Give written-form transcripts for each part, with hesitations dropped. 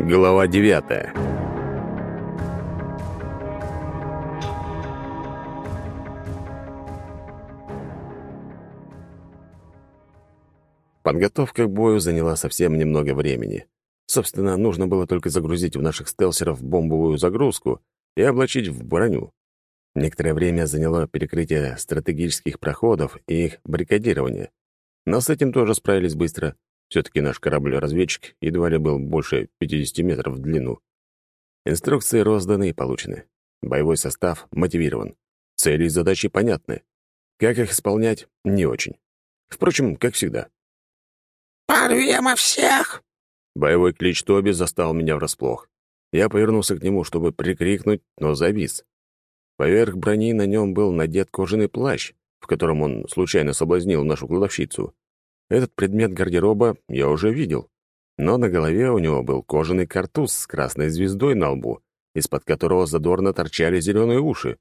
Глава 9. Подготовка к бою заняла совсем немного времени. Собственно, нужно было только загрузить в наших стелсеров бомбовую загрузку и облачить в броню. Некоторое время заняло перекрытие стратегических проходов и их баррикадирование. Но с этим тоже справились быстро. Все-таки наш корабль-разведчик едва ли был больше 50 метров в длину. Инструкции розданы и получены. Боевой состав мотивирован. Цели и задачи понятны. Как их исполнять — не очень. Впрочем, как всегда. «Порвем всех!» Боевой клич Тоби застал меня врасплох. Я повернулся к нему, чтобы прикрикнуть, но завис. Поверх брони на нем был надет кожаный плащ, в котором он случайно соблазнил нашу кладовщицу. Этот предмет гардероба я уже видел, но на голове у него был кожаный картуз с красной звездой на лбу, из-под которого задорно торчали зеленые уши.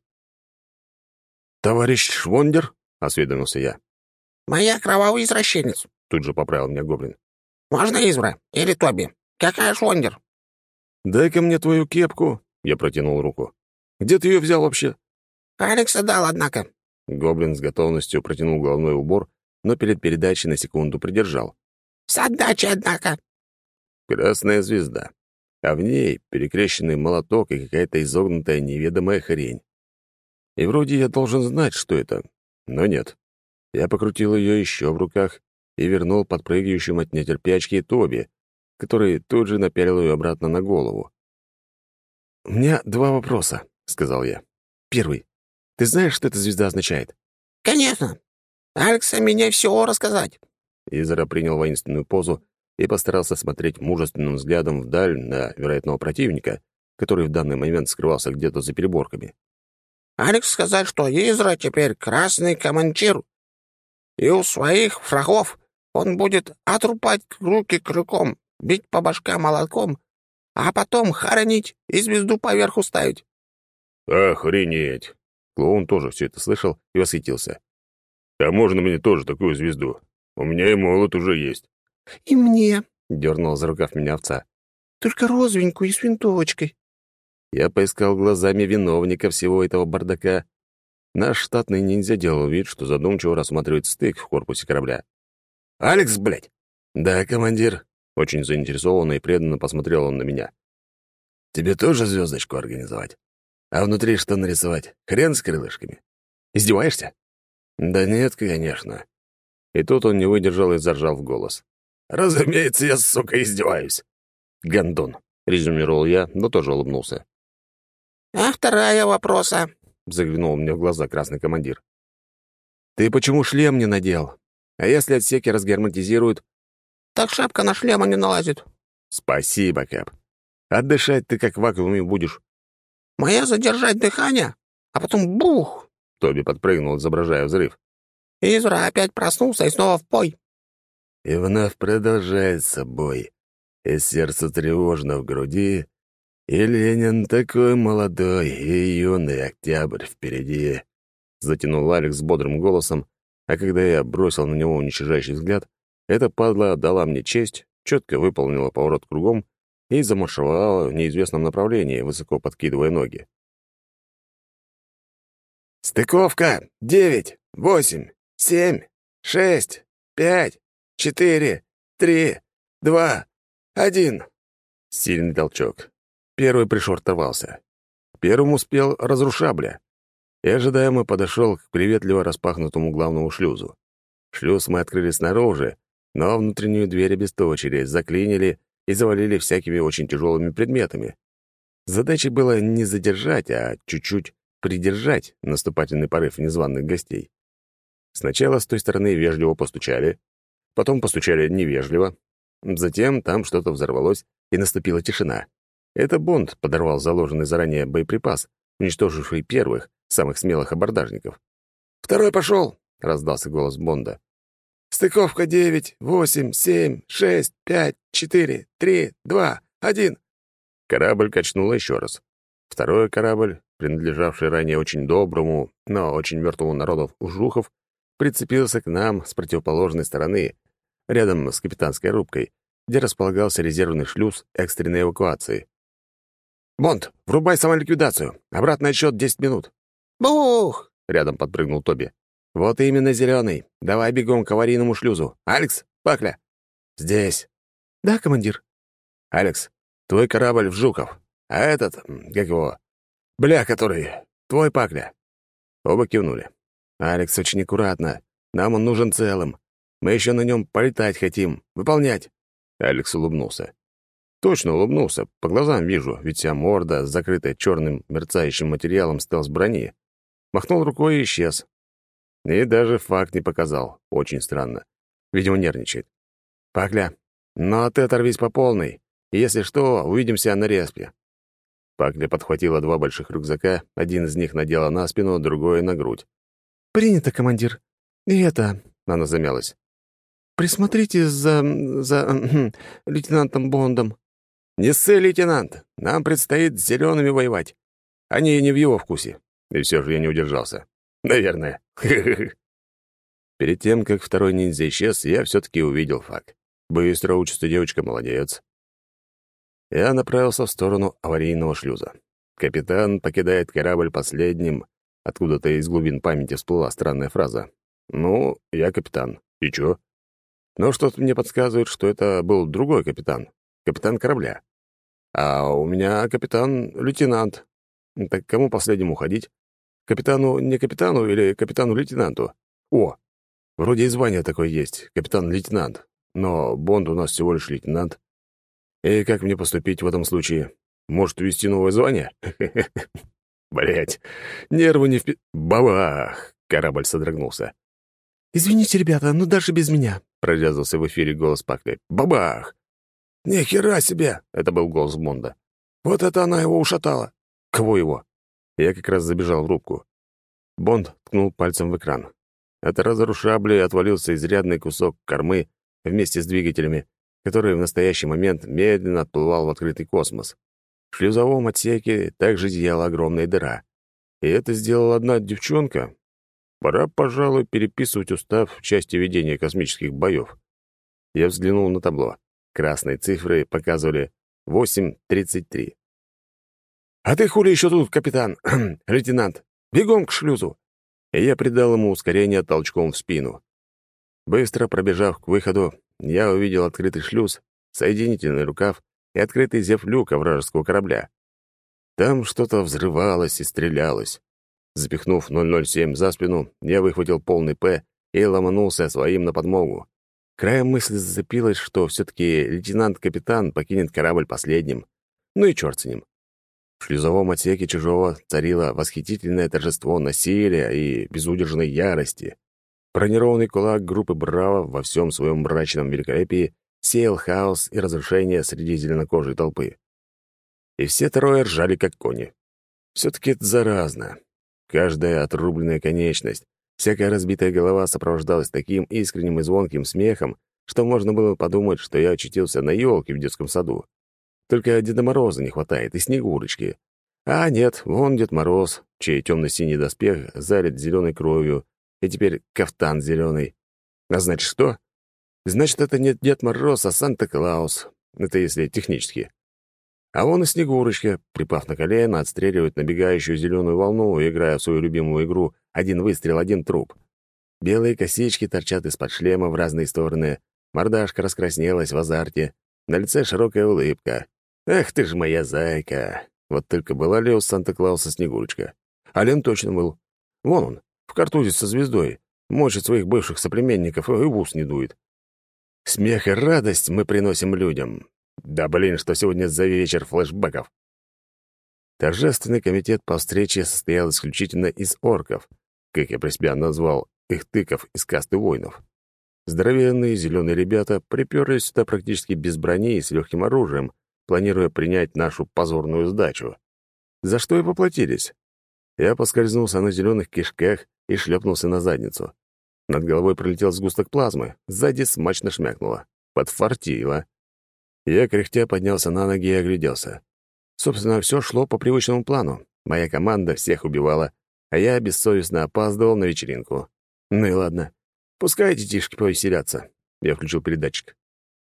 «Товарищ Швондер?» — осведомился я. «Моя кровавый извращенец», — тут же поправил меня гоблин. «Можно Извра или Тоби? Какая Швондер?» «Дай-ка мне твою кепку», — я протянул руку. «Где ты ее взял вообще?» «Алекса дал, однако». Гоблин с готовностью протянул головной убор, но перед передачей на секунду придержал. «С отдачей, однако». Красная звезда. А в ней перекрещенный молоток и какая-то изогнутая неведомая хрень. И вроде я должен знать, что это, но нет. Я покрутил ее еще в руках и вернул подпрыгивающему от нетерпячки Тоби, который тут же напялил ее обратно на голову. «У меня два вопроса», — сказал я. «Первый. Ты знаешь, что эта звезда означает?» «Конечно. Алекса мне все рассказать». Изра принял воинственную позу и постарался смотреть мужественным взглядом вдаль на вероятного противника, который в данный момент скрывался где-то за переборками. «Алекс сказать, что Изра теперь красный командир, и у своих врагов он будет отрубать руки крюком, бить по башкам молотком, а потом хоронить и звезду поверху ставить». «Охренеть!» Клоун тоже все это слышал и восхитился. «А можно мне тоже такую звезду? У меня и молот уже есть». «И мне», — дернул за рукав меня овца. «только розовенькую и с винтовочкой». Я поискал глазами виновника всего этого бардака. Наш штатный ниндзя делал вид, что задумчиво рассматривает стык в корпусе корабля. «Алекс, блядь!» «Да, командир», — очень заинтересованно и преданно посмотрел он на меня. «Тебе тоже звездочку организовать? А внутри что нарисовать? Хрен с крылышками? Издеваешься?» «Да нет, конечно». И тут он не выдержал и заржал в голос. «Разумеется, я, сука, издеваюсь!» «Гондон», — резюмировал я, но тоже улыбнулся. «А вторая вопроса?» — заглянул мне в глаза красный командир. «Ты почему шлем не надел? А если отсеки разгерметизируют?» «Так шапка на шлема не налазит». «Спасибо, Кэп. Отдышать ты как в вакууме будешь». «Моя задержать дыхание, а потом бух!» Тоби подпрыгнул, изображая взрыв. Изра опять проснулся и снова в бой. И вновь продолжается бой. И сердце тревожно в груди, и Ленин такой молодой и юный октябрь впереди. Затянул Алекс бодрым голосом, а когда я бросил на него уничтожающий взгляд, эта падла дала мне честь, четко выполнила поворот кругом и замаршировала в неизвестном направлении, высоко подкидывая ноги. «Стыковка! 9, 8, 7, 6, 5, 4, 3, 2, 1. Сильный толчок. Первый пришвартовался. Первым успел разрушабля. И ожидаемо подошел к приветливо распахнутому главному шлюзу. Шлюз мы открыли снаружи, но внутреннюю дверь обесточили, заклинили и завалили всякими очень тяжелыми предметами. Задачей было не задержать, а чуть-чуть придержать наступательный порыв незваных гостей. Сначала с той стороны вежливо постучали, потом постучали невежливо, затем там что-то взорвалось, и наступила тишина. Это Бонд подорвал заложенный заранее боеприпас, уничтоживший первых, самых смелых абордажников. «Второй пошел!» — раздался голос Бонда. «Стыковка 9, 8, 7, 6, 5, 4, 3, 2, 1». Корабль качнуло еще раз. Второй корабль, принадлежавший ранее очень доброму, но очень мертвому народу Ужухов, прицепился к нам с противоположной стороны, рядом с капитанской рубкой, где располагался резервный шлюз экстренной эвакуации. «Бонд, врубай самоликвидацию. Обратный отсчет 10 минут». «Бух!» — рядом подпрыгнул Тоби. «Вот именно, зеленый. Давай бегом к аварийному шлюзу. Алекс, Пакля!» «Здесь». «Да, командир». «Алекс, твой корабль в Жуков. А этот, как его, бля, который, твой, Пакля». Оба кивнули. «Алекс, очень аккуратно. Нам он нужен целым. Мы еще на нем полетать хотим. Выполнять». Алекс улыбнулся. Точно улыбнулся. По глазам вижу, ведь вся морда, закрытая черным мерцающим материалом стелс-брони. Махнул рукой и исчез. И даже факт не показал. Очень странно. Видимо, нервничает. «Пакля, ну а ты оторвись по полной. И если что, увидимся на респе». Пакля подхватила 2 больших рюкзака, один из них надела на спину, другой — на грудь. «Принято, командир. И это...» — она замялась. «Присмотрите за лейтенантом Бондом». «Не ссы, лейтенант. Нам предстоит с зелеными воевать. Они не в его вкусе». И все же я не удержался. Наверное. Перед тем, как второй ниндзя исчез, я все-таки увидел факт. Быстро учится девочка, молодец. Я направился в сторону аварийного шлюза. Капитан покидает корабль последним. Откуда-то из глубин памяти всплыла странная фраза. «Ну, я капитан. И чё?» Но что-то мне подсказывает, что это был другой капитан. Капитан корабля. А у меня капитан-лейтенант. Так кому последнему ходить? Капитану не капитану или капитану-лейтенанту? О, вроде и звание такое есть, капитан-лейтенант. Но Бонд у нас всего лишь лейтенант. И как мне поступить в этом случае? Может, ввести новое звание? Блять, нервы не впи... Бабах! Корабль содрогнулся. «Извините, ребята, но даже без меня», — прорезался в эфире голос Пакли. «Бабах!» «Ни хера себе!» — это был голос Бонда. «Вот это она его ушатала!» «Кого его?» Я как раз забежал в рубку. Бонд ткнул пальцем в экран. От разрушабли отвалился изрядный кусок кормы вместе с двигателями, который в настоящий момент медленно отплывал в открытый космос. В шлюзовом отсеке также зияла огромная дыра. И это сделала одна девчонка. Пора, пожалуй, переписывать устав в части ведения космических боев. Я взглянул на табло. Красные цифры показывали 8:33. «А ты хули еще тут, капитан? Лейтенант? Бегом к шлюзу!» И я придал ему ускорение толчком в спину. Быстро пробежав к выходу, я увидел открытый шлюз, соединительный рукав и открытый зев люка вражеского корабля. Там что-то взрывалось и стрелялось. Запихнув 007 за спину, я выхватил полный «П» и ломанулся своим на подмогу. Краем мысли зацепилось, что все-таки лейтенант-капитан покинет корабль последним. Ну и черт с ним. В шлюзовом отсеке чужого царило восхитительное торжество насилия и безудержной ярости. Бронированный кулак группы «Браво» во всем своем мрачном великолепии сеял хаос и разрушение среди зеленокожей толпы. И все трое ржали, как кони. Все-таки это заразно. Каждая отрубленная конечность, всякая разбитая голова сопровождалась таким искренним и звонким смехом, что можно было подумать, что я очутился на елке в детском саду. Только Деда Мороза не хватает и Снегурочки. А нет, вон Дед Мороз, чей темно-синий доспех залит зеленой кровью, и теперь кафтан зеленый. А значит что? Значит, это не Дед Мороз, а Санта-Клаус. Это если технически. А вон и Снегурочка, припав на колено, отстреливает набегающую зеленую волну, играя в свою любимую игру «Один выстрел, один труп». Белые косички торчат из-под шлема в разные стороны, мордашка раскраснелась в азарте, на лице широкая улыбка. «Эх ты ж моя зайка!» Вот только была ли у Санта-Клауса Снегурочка? А Лен точно был. Вон он, в картузе со звездой, мочит своих бывших соплеменников и в ус не дует. Смех и радость мы приносим людям. Да блин, что сегодня за вечер флешбеков. Торжественный комитет по встрече состоял исключительно из орков, как я про себя назвал их тыков из касты воинов. Здоровенные зеленые ребята приперлись сюда практически без брони и с легким оружием, планируя принять нашу позорную сдачу. За что и поплатились. Я поскользнулся на зеленых кишках и шлепнулся на задницу. Над головой пролетел сгусток плазмы, сзади смачно шмякнуло. Подфартило. Я, кряхтя, поднялся на ноги и огляделся. Собственно, все шло по привычному плану. Моя команда всех убивала, а я бессовестно опаздывал на вечеринку. Ну и ладно. Пускай детишки повеселятся. Я включил передатчик.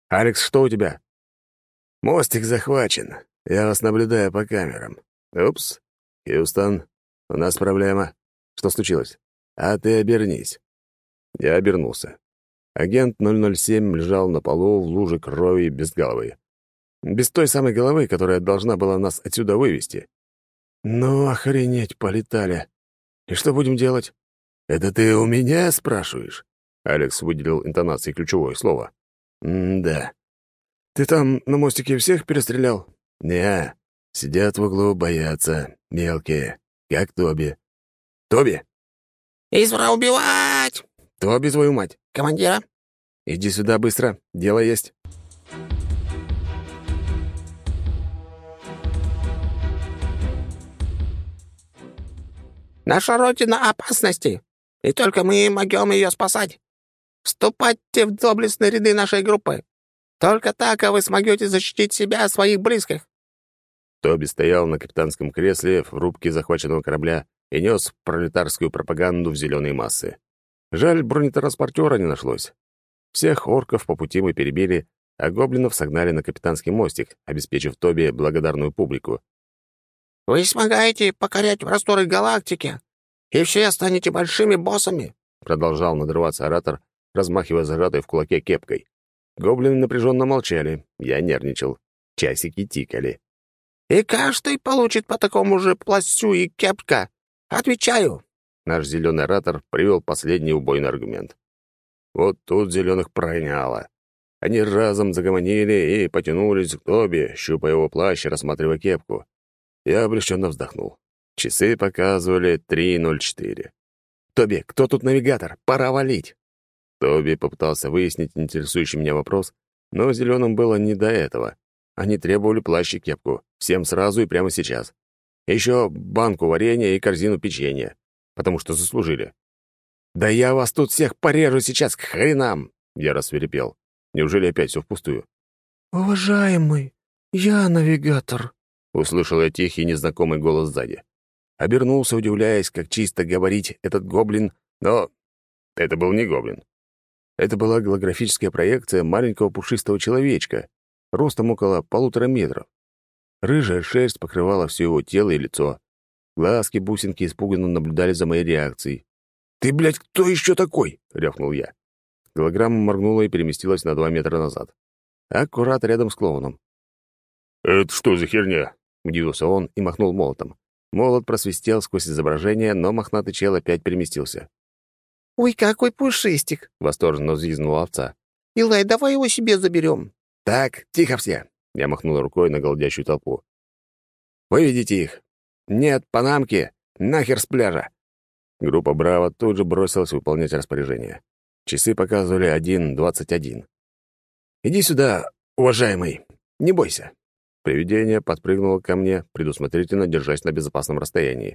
«Алекс, что у тебя?» «Мостик захвачен. Я вас наблюдаю по камерам». «Упс. Хьюстон, у нас проблема». «Что случилось?» «А ты обернись». Я обернулся. Агент 007 лежал на полу в луже крови без головы. Без той самой головы, которая должна была нас отсюда вывести. «Ну, охренеть, полетали. И что будем делать?» «Это ты у меня спрашиваешь?» Алекс выделил интонацией ключевое слово. «Да. Ты там на мостике всех перестрелял?» «Не, сидят в углу, боятся. Мелкие. Как Тоби». «Тоби?» «Извра убивать!» «Тоби, твою мать!» «Командира?» «Иди сюда быстро. Дело есть». «Наша родина опасности, и только мы могем ее спасать. Вступайте в доблестные ряды нашей группы. Только так вы сможете защитить себя и своих близких». Тоби стоял на капитанском кресле в рубке захваченного корабля и нес пролетарскую пропаганду в зеленые массы. Жаль, бронетранспортера не нашлось. Всех орков по пути мы перебили, а гоблинов согнали на капитанский мостик, обеспечив Тоби благодарную публику. «Вы сможете покорять просторы галактики, и все станете большими боссами», продолжал надрываться оратор, размахивая зажатой в кулаке кепкой. Гоблины напряженно молчали, я нервничал. Часики тикали. «И каждый получит по такому же плащу и кепка. Отвечаю». Наш зеленый оратор привел последний убойный аргумент. Вот тут зеленых проняло. Они разом загомонили и потянулись к Тоби, щупая его плащ и рассматривая кепку. Я облегченно вздохнул. Часы показывали 3:04. «Тоби, кто тут навигатор? Пора валить!» Тоби попытался выяснить интересующий меня вопрос, но зеленым было не до этого. Они требовали плащ и кепку. Всем сразу и прямо сейчас. Еще банку варенья и корзину печенья. Потому что заслужили. «Да я вас тут всех порежу сейчас к хренам!» Я рассвирепел. Неужели опять все впустую? «Уважаемый, я навигатор», — услышал я тихий незнакомый голос сзади. Обернулся, удивляясь, как чисто говорить этот гоблин, но это был не гоблин. Это была голографическая проекция маленького пушистого человечка, ростом около 1,5 метров. Рыжая шерсть покрывала все его тело и лицо. Глазки-бусинки испуганно наблюдали за моей реакцией. «Ты, блядь, кто еще такой?» — рявкнул я. Голограмма моргнула и переместилась на 2 метра назад. Аккурат рядом с клоуном. «Это что за херня?» — удивился он и махнул молотом. Молот просвистел сквозь изображение, но мохнатый чел опять переместился. «Ой, какой пушистик!» — восторженно взвизгнула овца. «Илай, давай его себе заберем». «Так, тихо все!» — я махнул рукой на голдящую толпу. «Выведите их! Нет, панамки! Нахер с пляжа!» Группа «Браво» тут же бросилась выполнять распоряжение. Часы показывали 1:21. «Иди сюда, уважаемый! Не бойся!» Привидение подпрыгнуло ко мне, предусмотрительно держась на безопасном расстоянии.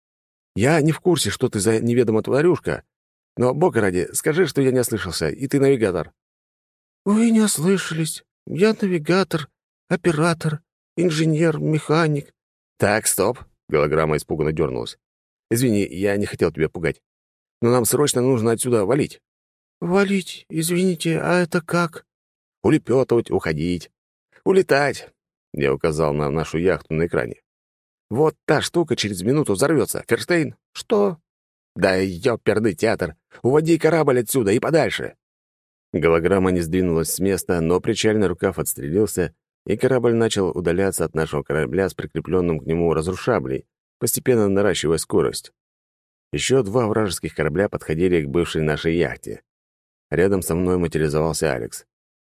«Я не в курсе, что ты за неведомая тварюшка, но, бога ради, скажи, что я не ослышался, и ты навигатор». «Вы не ослышались. Я навигатор, оператор, инженер, механик». «Так, стоп!» — голограмма испуганно дернулась. «Извини, я не хотел тебя пугать. Но нам срочно нужно отсюда валить». «Валить? Извините, а это как?» «Улепетывать, уходить, улетать». Я указал на нашу яхту на экране. «Вот та штука через минуту взорвется. Ферштейн?» «Что?» «Да ёперный театр! Уводи корабль отсюда и подальше!» Голограмма не сдвинулась с места, но причальный рукав отстрелился, и корабль начал удаляться от нашего корабля с прикрепленным к нему разрушаблей, постепенно наращивая скорость. Еще 2 вражеских корабля подходили к бывшей нашей яхте. Рядом со мной материализовался Алекс.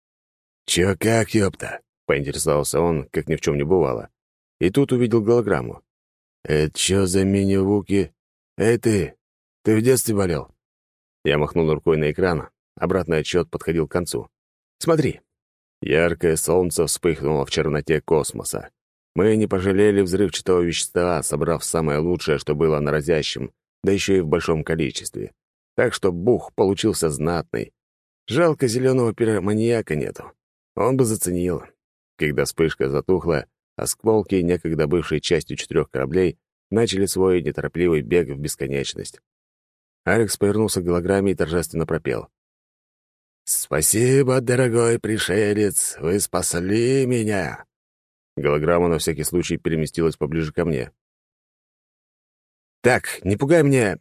«Чё как, ёпта?» — поинтересовался он, как ни в чем не бывало. И тут увидел голограмму. «Это чё за мини-вуки? Эй ты в детстве болел?» Я махнул рукой на экран. Обратный отсчет подходил к концу. «Смотри». Яркое солнце вспыхнуло в черноте космоса. Мы не пожалели взрывчатого вещества, собрав самое лучшее, что было на разящем, да еще и в большом количестве. Так что бух получился знатный. Жалко, зеленого пироманьяка нету. Он бы заценил. Когда вспышка затухла, осколки, некогда бывшей частью 4 кораблей, начали свой неторопливый бег в бесконечность. Алекс повернулся к голограмме и торжественно пропел. «С «Спасибо, дорогой пришелец, вы спасли меня!» Голограмма на всякий случай переместилась поближе ко мне. «Так, не пугай мне...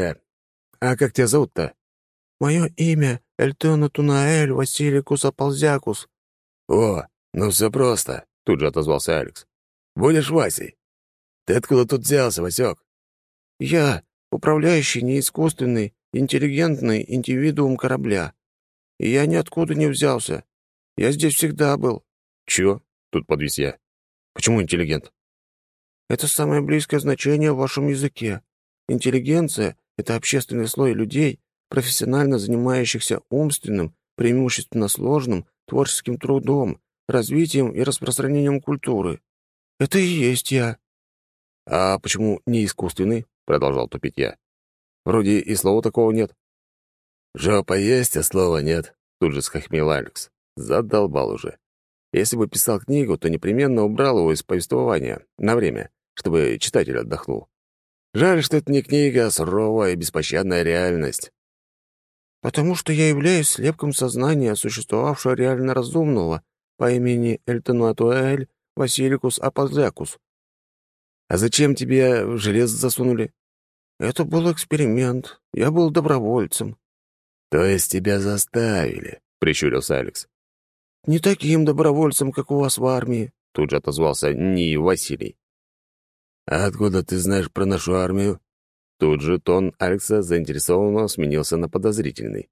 а как тебя зовут-то?» «Мое имя Эльтона Тунаэль Василикус Аползякус». «О, ну все просто», — тут же отозвался Алекс. «Будешь Васей? Ты откуда тут взялся, Васек?» «Я управляющий неискусственный, интеллигентный индивидуум корабля. И я ниоткуда не взялся. Я здесь всегда был». «Чё?» — тут подвис я. «Почему интеллигент?» Это самое близкое значение в вашем языке. Интеллигенция — это общественный слой людей, профессионально занимающихся умственным, преимущественно сложным, творческим трудом, развитием и распространением культуры. Это и есть я». «А почему не искусственный?» — продолжал тупить я. «Вроде и слова такого нет». «Жопа есть, а слова нет», — тут же схохмел Алекс. Задолбал уже. Если бы писал книгу, то непременно убрал его из повествования на время, чтобы читатель отдохнул. Жаль, что это не книга, а суровая и беспощадная реальность. «Потому что я являюсь слепком сознания, существовавшего реально разумного, по имени Эльтонуатуэль Василикус Апозякус». «А зачем тебе в железо засунули?» «Это был эксперимент. Я был добровольцем». «То есть тебя заставили?» — прищурился Алекс. «Не таким добровольцем, как у вас в армии», — тут же отозвался НИИ Василий. «А откуда ты знаешь про нашу армию?» Тут же тон Алекса заинтересованного сменился на подозрительный.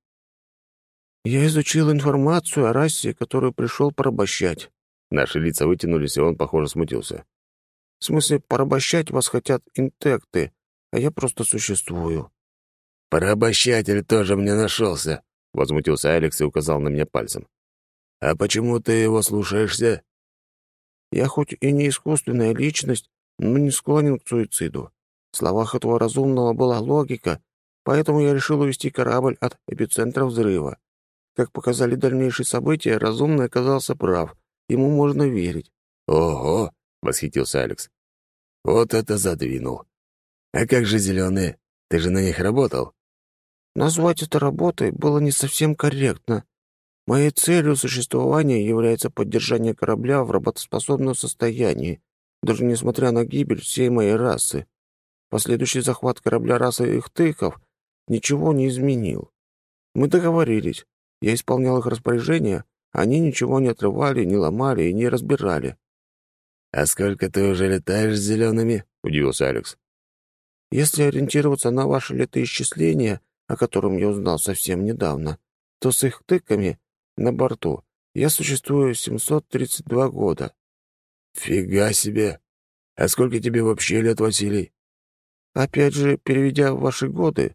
«Я изучил информацию о расе, которую пришел порабощать». Наши лица вытянулись, и он, похоже, смутился. «В смысле, порабощать вас хотят интекты, а я просто существую». «Порабощатель тоже мне нашелся», — возмутился Алекс и указал на меня пальцем. «А почему ты его слушаешься?» «Я хоть и не искусственная личность, но не склонен к суициду. В словах этого разумного была логика, поэтому я решил увести корабль от эпицентра взрыва. Как показали дальнейшие события, разумный оказался прав. Ему можно верить». «Ого!» — восхитился Алекс. «Вот это задвинул. А как же зеленые? Ты же на них работал?» Назвать это работой было не совсем корректно. Моей целью существования является поддержание корабля в работоспособном состоянии, даже несмотря на гибель всей моей расы. Последующий захват корабля расы Ихтыков ничего не изменил. Мы договорились. Я исполнял их распоряжения, они ничего не отрывали, не ломали и не разбирали. «А сколько ты уже летаешь с зелеными?» — удивился Алекс. Если ориентироваться на ваше летоисчисление, о котором я узнал совсем недавно, то с их тыками на борту я существую 732 года. «Фига себе! А сколько тебе вообще лет, Василий?» Опять же, переведя в ваши годы,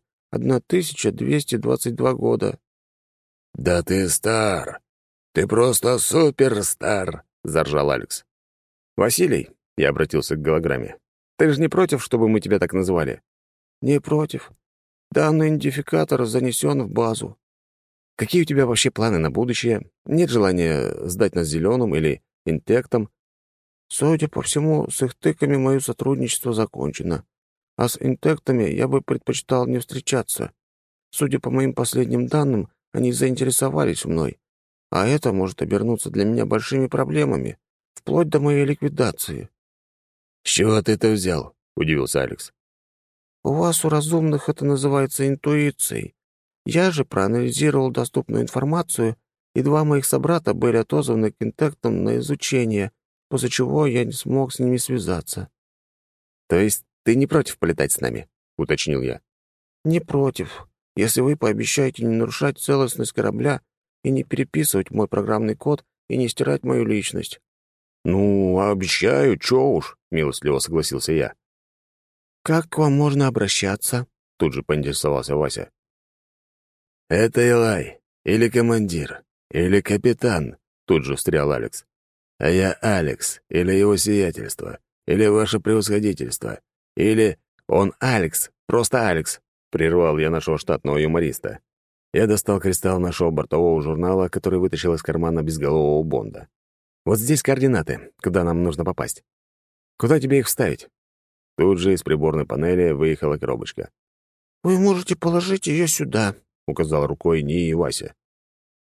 1222 года. «Да ты стар! Ты просто суперстар!» — заржал Алекс. «Василий», — я обратился к голограмме, — «ты же не против, чтобы мы тебя так называли?» Не против. Данный идентификатор занесен в базу. «Какие у тебя вообще планы на будущее? Нет желания сдать нас зеленым или интектом?» Судя по всему, с их тыками мое сотрудничество закончено. А с интектами я бы предпочитал не встречаться. Судя по моим последним данным, они заинтересовались мной. А это может обернуться для меня большими проблемами, вплоть до моей ликвидации. «С чего ты это взял?» — удивился Алекс. У вас, у разумных, это называется интуицией. Я же проанализировал доступную информацию, и два моих собрата были отозваны к интектам на изучение, после чего я не смог с ними связаться. «То есть ты не против полетать с нами?» — уточнил я. Не против, если вы пообещаете не нарушать целостность корабля и не переписывать мой программный код и не стирать мою личность. «Ну, обещаю, чё уж», — милостливо согласился я. «Как к вам можно обращаться?» — тут же поинтересовался Вася. «Это Илай, или командир, или капитан», — тут же встрял Алекс. «А я Алекс, или его сиятельство, или ваше превосходительство, или он Алекс, просто Алекс», — прервал я нашего штатного юмориста. Я достал кристалл нашего бортового журнала, который вытащил из кармана безголового Бонда. «Вот здесь координаты, куда нам нужно попасть. Куда тебе их вставить?» Тут же из приборной панели выехала коробочка. «Вы можете положить ее сюда», — указал рукой Ни и Вася.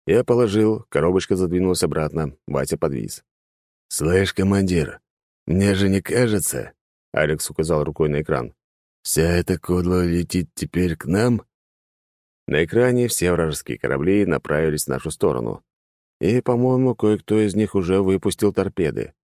Я положил, коробочка задвинулась обратно, Вася подвис. «Слышь, командир, мне же не кажется...» Алекс указал рукой на экран. «Вся эта кодла летит теперь к нам?» На экране все вражеские корабли направились в нашу сторону. И, по-моему, кое-кто из них уже выпустил торпеды.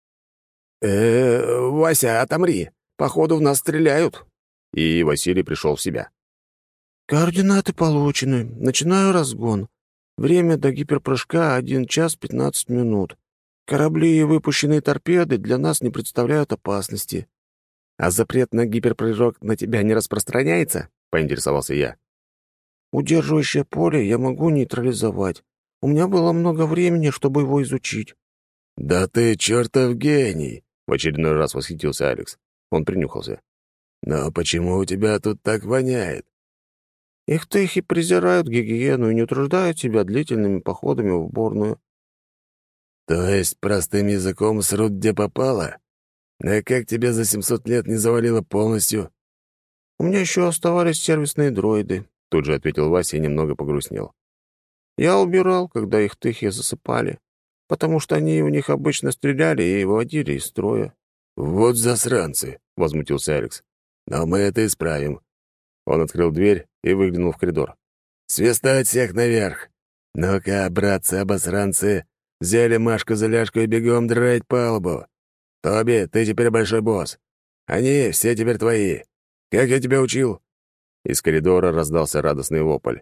Вася, отомри! Походу, в нас стреляют!» И Василий пришел в себя. «Координаты получены. Начинаю разгон. Время до гиперпрыжка — 1 час 15 минут. Корабли и выпущенные торпеды для нас не представляют опасности». «А запрет на гиперпрыжок на тебя не распространяется?» — поинтересовался я. «Удерживающее поле я могу нейтрализовать. У меня было много времени, чтобы его изучить». «Да ты чертов гений!» — в очередной раз восхитился Алекс. Он принюхался. «Но почему у тебя тут так воняет?» Их-то презирают гигиену и не утруждают себя длительными походами в уборную. «То есть, простым языком, срут где попало? А как тебя за 700 лет не завалило полностью?» «У меня еще оставались сервисные дроиды», — тут же ответил Вася и немного погрустнел. «Я убирал, когда их тыхи засыпали, потому что они в них обычно стреляли и выводили из строя». «Вот засранцы!» — возмутился Алекс. «Но мы это исправим». Он открыл дверь и выглянул в коридор. «Свистать всех наверх! Ну-ка, братцы-обосранцы, взяли Машку за ляжку и бегом драть палубу! Тоби, ты теперь большой босс. Они все теперь твои. Как я тебя учил?» Из коридора раздался радостный вопль.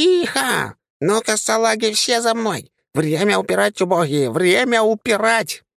«Иха! Ну-ка, салаги, все за мной! Время упирать, убогие! Время упирать!»